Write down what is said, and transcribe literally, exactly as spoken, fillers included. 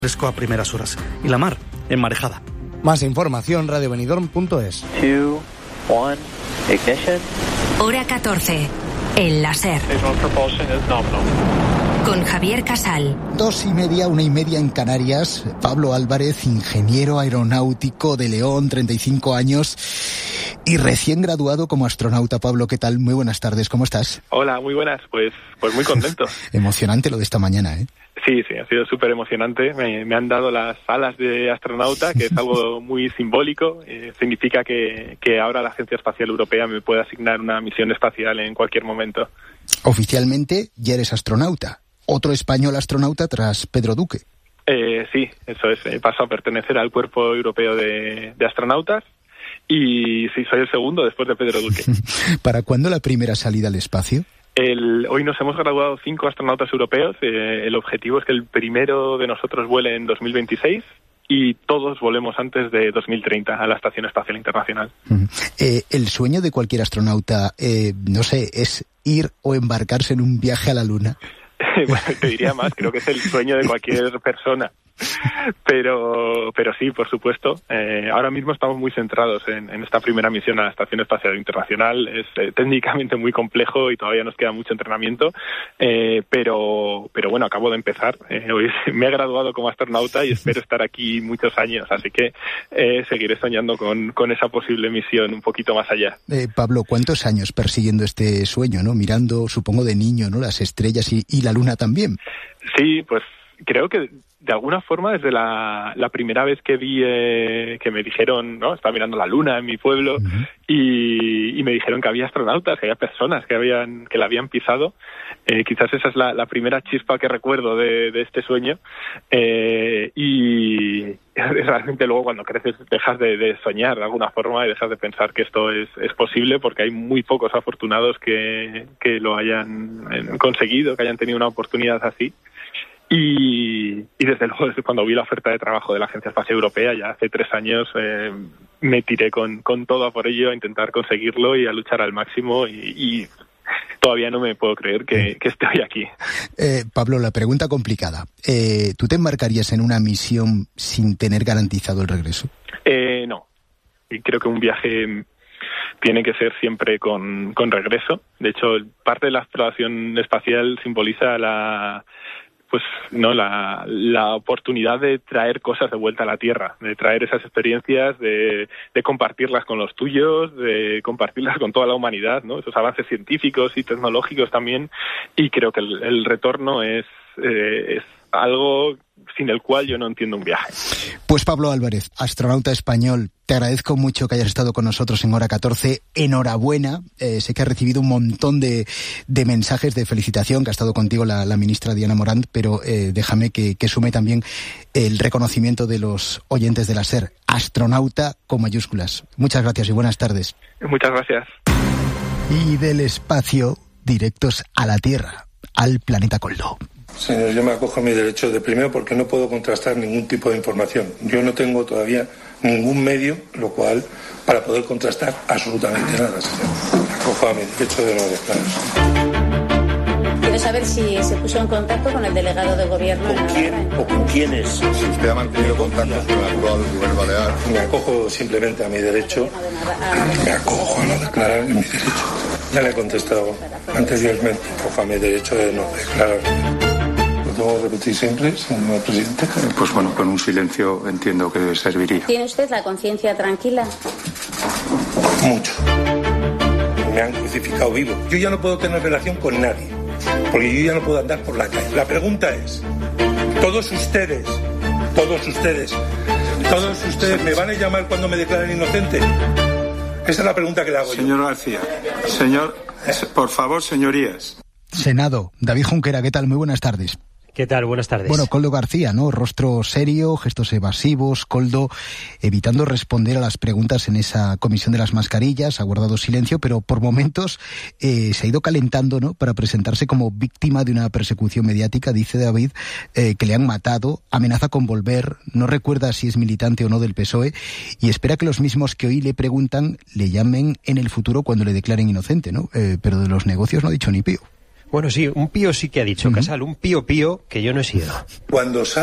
Fresco a primeras horas y la mar enmarejada. Más información, radio benidorm punto es. two, one, ignition. Hora catorce. El láser. Con Javier Casal. Dos y media, una y media en Canarias. Pablo Álvarez, ingeniero aeronáutico de León, treinta y cinco años y recién graduado como astronauta. Pablo, ¿qué tal? Muy buenas tardes, ¿cómo estás? Hola, muy buenas. Pues, pues muy contento. Emocionante lo de esta mañana, ¿eh? Sí, sí, ha sido súper emocionante. Me, me han dado las alas de astronauta, que es algo muy simbólico. Eh, significa que, que ahora la Agencia Espacial Europea me puede asignar una misión espacial en cualquier momento. Oficialmente ya eres astronauta. Otro español astronauta tras Pedro Duque. Eh, sí, eso es. He pasado a pertenecer al Cuerpo Europeo de, de Astronautas y sí, soy el segundo después de Pedro Duque. ¿Para cuándo la primera salida al espacio? El, hoy nos hemos graduado cinco astronautas europeos. Eh, el objetivo es que el primero de nosotros vuele en dos mil veintiséis y todos volemos antes de dos mil treinta a la Estación Espacial Internacional. Uh-huh. Eh, el sueño de cualquier astronauta, eh, no sé, es ir o embarcarse en un viaje a la Luna. Bueno, te diría más, creo que es el sueño de cualquier persona. Pero pero sí, por supuesto. Eh, ahora mismo estamos muy centrados en, en esta primera misión a la Estación Espacial Internacional. Es eh, técnicamente muy complejo y todavía nos queda mucho entrenamiento. Eh, pero pero bueno, acabo de empezar. Eh, hoy me he graduado como astronauta y espero estar aquí muchos años. Así que eh, seguiré soñando con, con esa posible misión un poquito más allá. Eh, Pablo, ¿cuántos años persiguiendo este sueño, no? Mirando, supongo de niño, ¿no? Las estrellas y, y la luna también. Sí, pues creo que de alguna forma desde la, la primera vez que vi eh, que me dijeron, ¿no? Estaba mirando la luna en mi pueblo. Uh-huh. y, y me dijeron que había astronautas, que había personas que habían que la habían pisado. Eh, quizás esa es la, la primera chispa que recuerdo de, de este sueño. Eh, y realmente luego cuando creces dejas de, de soñar de alguna forma y dejas de pensar que esto es, es posible, porque hay muy pocos afortunados que, que lo hayan conseguido, que hayan tenido una oportunidad así. Y, y desde luego, desde cuando vi la oferta de trabajo de la Agencia Espacial Europea, ya hace tres años, eh, me tiré con, con todo a por ello, a intentar conseguirlo y a luchar al máximo. Y, y todavía no me puedo creer que, que esté hoy aquí. Eh, Pablo, la pregunta complicada. Eh, ¿Tú te embarcarías en una misión sin tener garantizado el regreso? Eh, no. Y creo que un viaje tiene que ser siempre con, con regreso. De hecho, parte de la exploración espacial simboliza la... pues no la, la oportunidad de traer cosas de vuelta a la Tierra, de traer esas experiencias, de, de compartirlas con los tuyos, de compartirlas con toda la humanidad, ¿no? Esos avances científicos y tecnológicos también, y creo que el, el retorno es, eh, es algo sin el cual yo no entiendo un viaje. Pues Pablo Álvarez, astronauta español, te agradezco mucho que hayas estado con nosotros en Hora catorce. Enhorabuena. Eh, sé que has recibido un montón de, de mensajes de felicitación, que ha estado contigo la, la ministra Diana Morant, pero eh, déjame que, que sume también el reconocimiento de los oyentes de la SER. Astronauta con mayúsculas. Muchas gracias y buenas tardes. Muchas gracias. Y del espacio, directos a la Tierra, al planeta Coldo. Señor, yo me acojo a mi derecho de primero porque no puedo contrastar ningún tipo de información. Yo no tengo todavía ningún medio, lo cual, para poder contrastar absolutamente nada, señor. Me acojo a mi derecho de no declarar. Quiero saber si se puso en contacto con el delegado de gobierno. ¿Con quién o con quiénes? Si usted ha mantenido contacto con el actual gobierno balear. Me acojo simplemente a mi derecho. Me acojo a no declarar en mi derecho. Ya le he contestado anteriormente. Me acojo a mi derecho de no declarar. ¿Tengo que repetir siempre, señor presidente? Pues bueno, con un silencio entiendo que serviría. ¿Tiene usted la conciencia tranquila? Mucho. Me han crucificado vivo. Yo ya no puedo tener relación con nadie, porque yo ya no puedo andar por la calle. La pregunta es, todos ustedes, todos ustedes, todos ustedes, ¿me van a llamar cuando me declaren inocente? Esa es la pregunta que le hago yo. Señor García, señor, por favor, señorías. Senado, David Junquera, ¿qué tal? Muy buenas tardes. ¿Qué tal? Buenas tardes. Bueno, Koldo García, ¿no? Rostro serio, gestos evasivos, Koldo evitando responder a las preguntas en esa comisión de las mascarillas, ha guardado silencio, pero por momentos eh, se ha ido calentando, ¿no? Para presentarse como víctima de una persecución mediática, dice David, eh, que le han matado, amenaza con volver, no recuerda si es militante o no del P S O E y espera que los mismos que hoy le preguntan le llamen en el futuro cuando le declaren inocente, ¿no? Eh, pero de los negocios no ha dicho ni pío. Bueno, sí, un pío sí que ha dicho, uh-huh. Casal, un pío pío que yo no he sido. Cuando